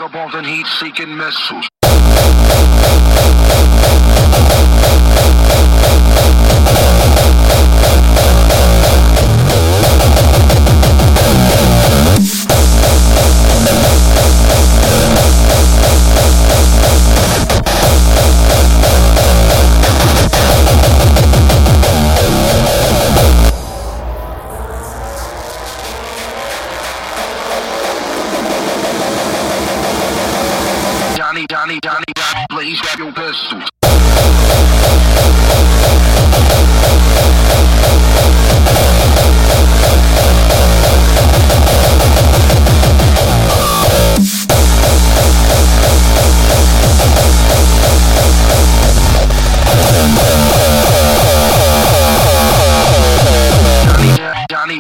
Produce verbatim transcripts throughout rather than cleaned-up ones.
vagabonds and heat-seeking missiles. Johnny, Johnny, Johnny, Johnny, please grab your pistols. Johnny, Johnny.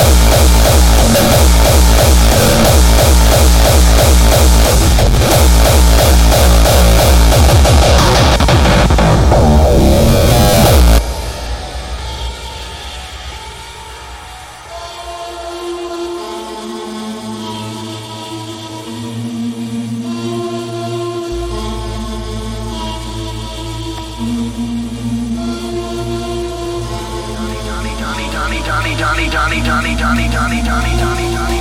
Johnny, Johnny, Johnny, Johnny, Johnny, Johnny, Johnny, Johnny, Johnny.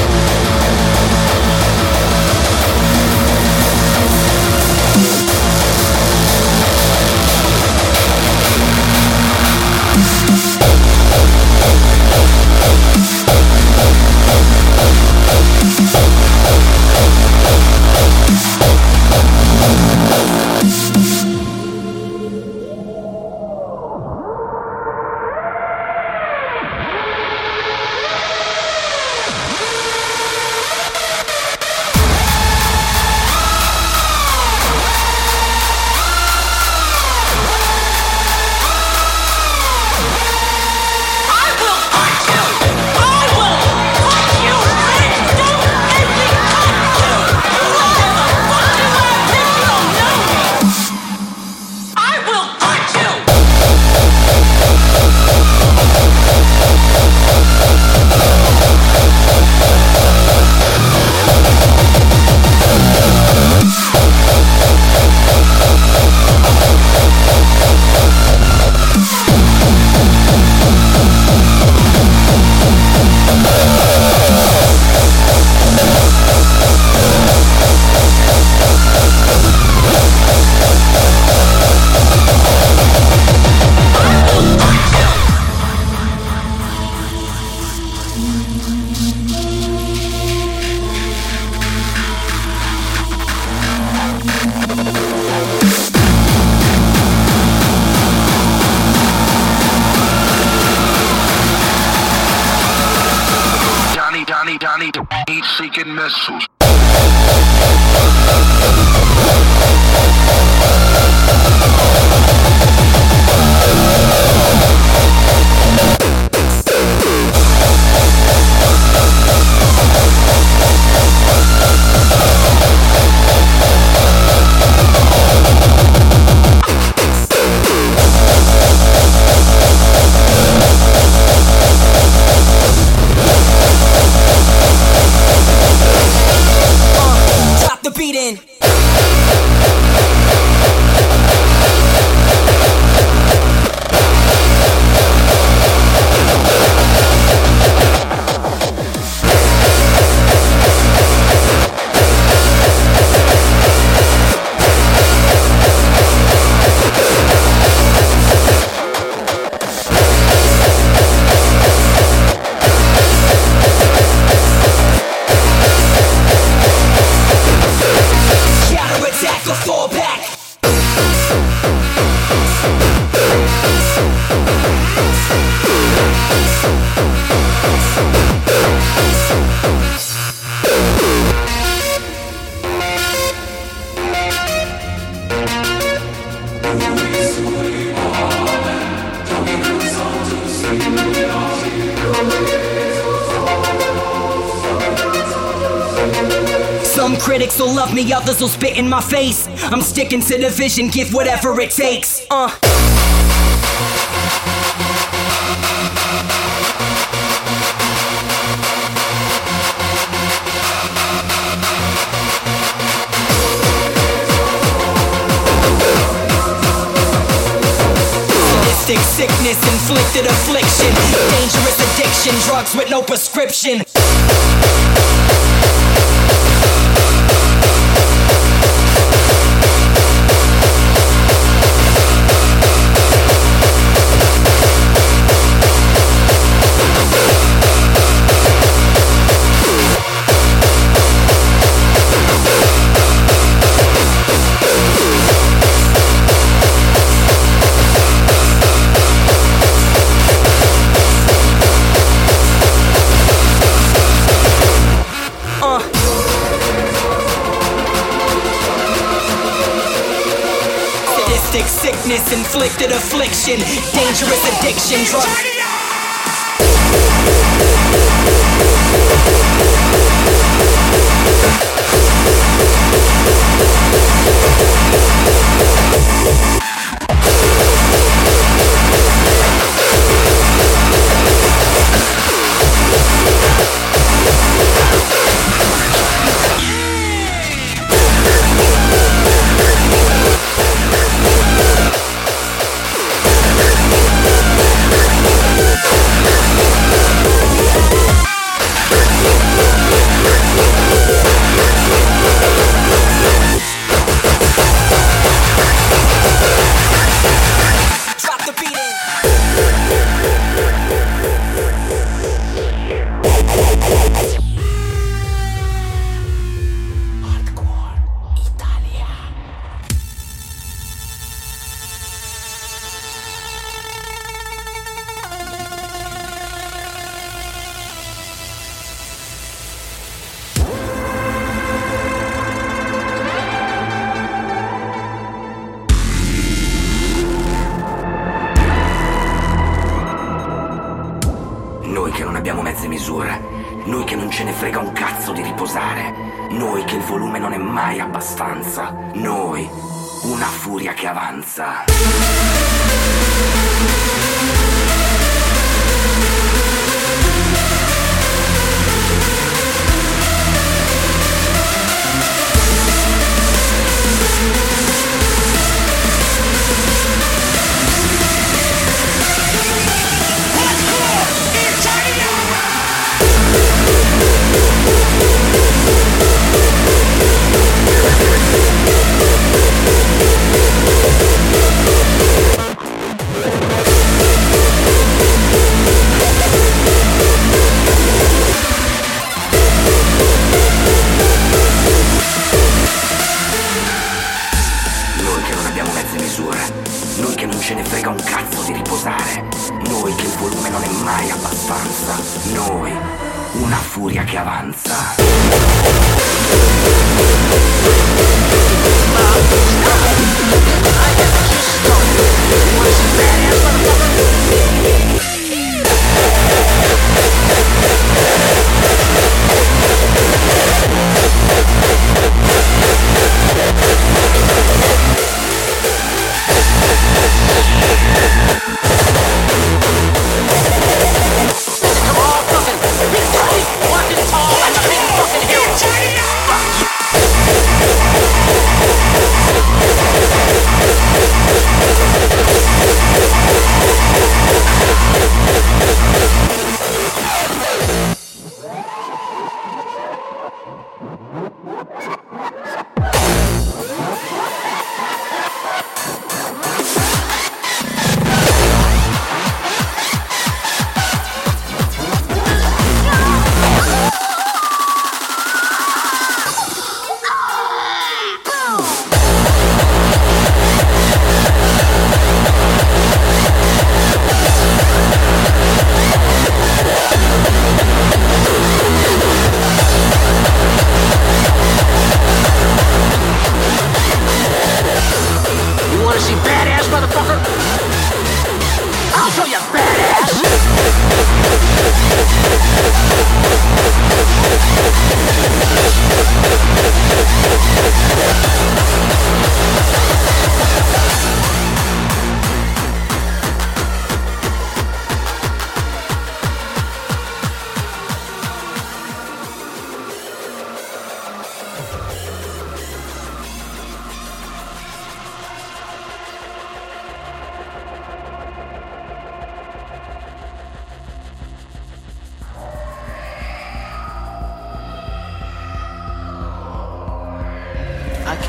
Johnny, Johnny, heat-seeking missiles. Some critics will love me, others will spit in my face. I'm sticking to the vision, give whatever it takes. Uh. sickness, inflicted affliction, dangerous addiction, drugs with no prescription. Sickness, inflicted affliction, dangerous addiction, drugs. Noi che non abbiamo mezze misure, noi che non ce ne frega un cazzo di riposare, noi che il volume non è mai abbastanza, noi, una furia che avanza. Noi che non ce ne frega un cazzo di riposare, noi che il volume non è mai abbastanza, noi, una furia che avanza. Fucking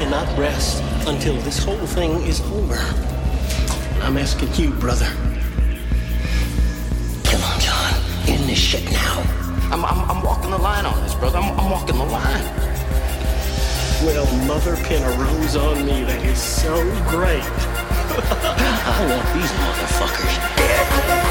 cannot rest until this whole thing is over. I'm asking you, brother. Come on, John. End this shit now. I'm, I'm, I'm walking the line on this, brother. I'm, I'm walking the line. Well, Mother pin a rose on me. That is so great. I want these motherfuckers dead.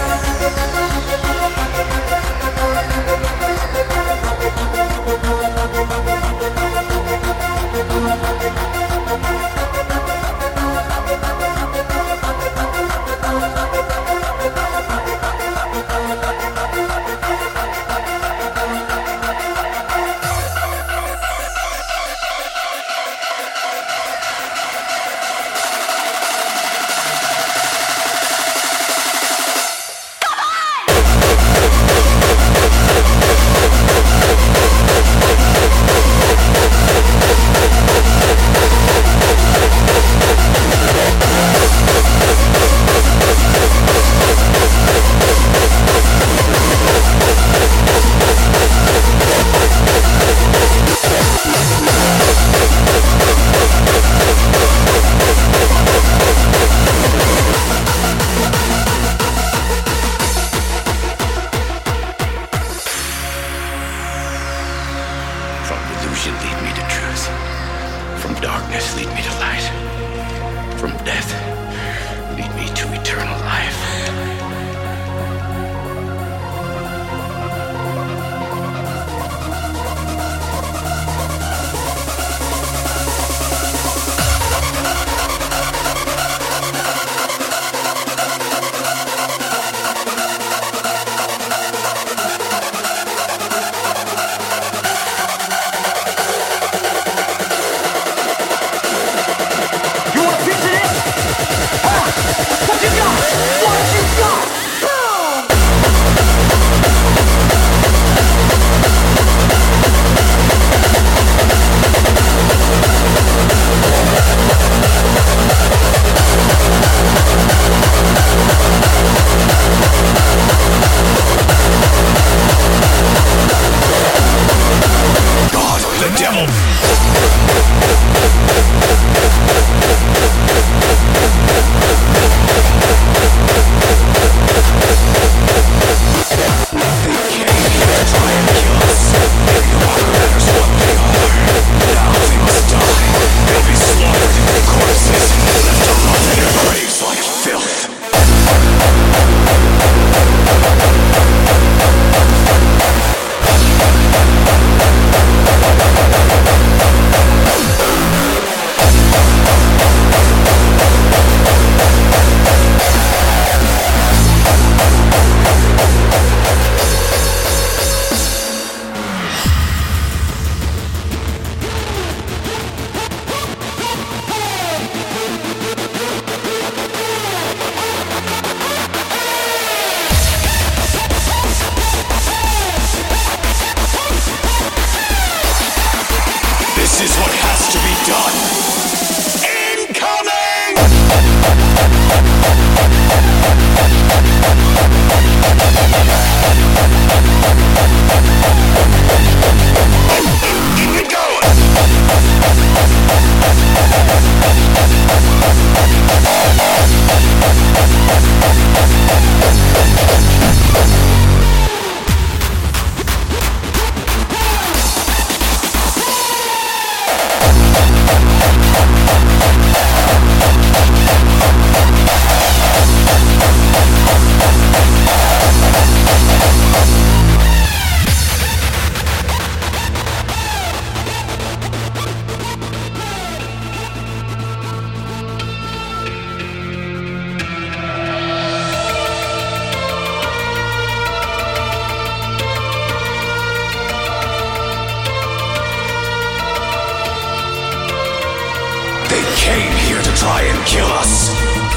try and kill us.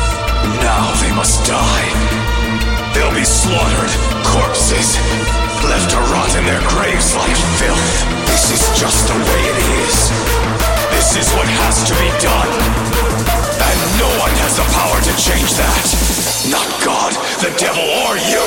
Now they must die. They'll be slaughtered, corpses, left to rot in their graves like filth. This is just the way it is. This is what has to be done. And no one has the power to change that. Not God, the devil, or you!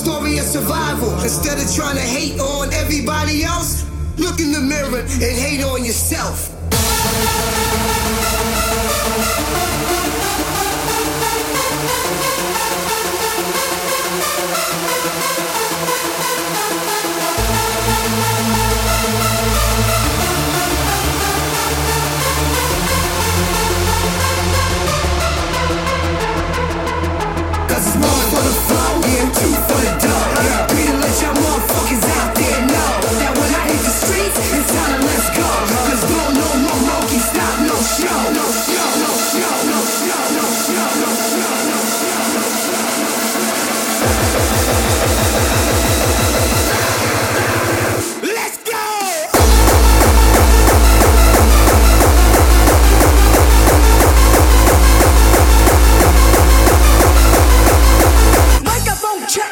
story of survival. Instead of trying to hate on everybody else, look in the mirror and hate on yourself. Cause it's one for the flow and two for the dough. We to let y'all motherfuckers out there know that when I hit the streets, it's time to let's go. Cause don't no more monkey stop, no show. No show, no show, no show, no show, no show, no show, no show. Let's go! Microphone check.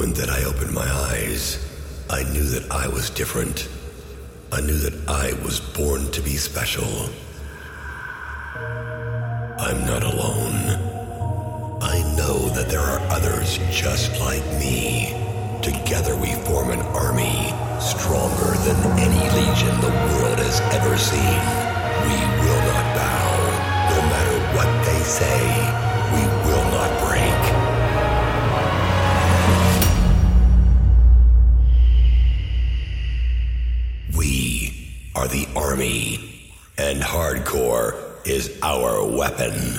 moment that I opened my eyes, I knew that I was different. I knew that I was born to be special. I'm not alone. I know that there are others just like me. Together we form an army, stronger than any legion the world has ever seen. We will not bow. No matter what they say, we will not break. We are the army, and hardcore is our weapon.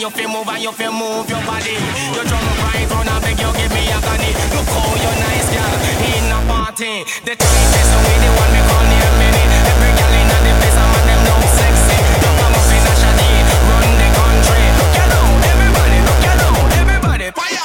you feel move and you feel move your body. You drum right round and beg you give me agony. Look how you nice girl in a party. The time is away, the one me call near many. Every girl in the place, I'm them no sexy. You come up in a shady, run the country. Look at now, everybody, look at now, everybody, fire!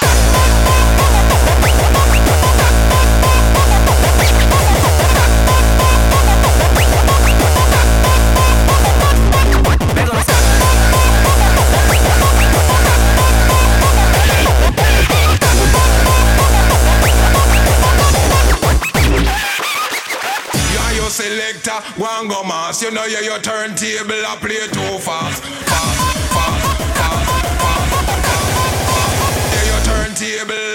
Selector, one go mass. You know you your turntable I play too fast. Fast, fast, fast, fast, fast, fast. Yeah, your turntable.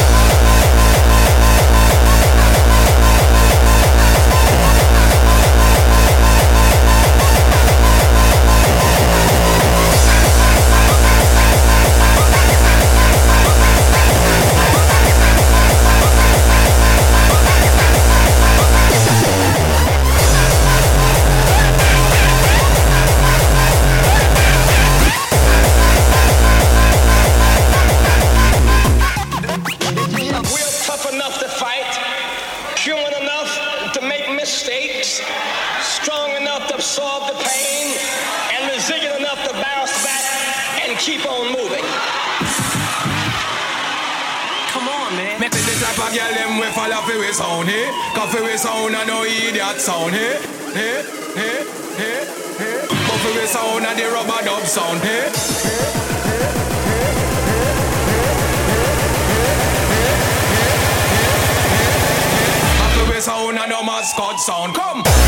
Absorb the pain and resilient enough to bounce back and keep on moving. Come on, man. Make the type of girl them we follow for we sound, eh? Cause for we sound and no idiot sound, eh? Eh? Eh? Eh? Eh? But for we sound and the rubber dub sound, eh? For we sound and no mascot sound, come!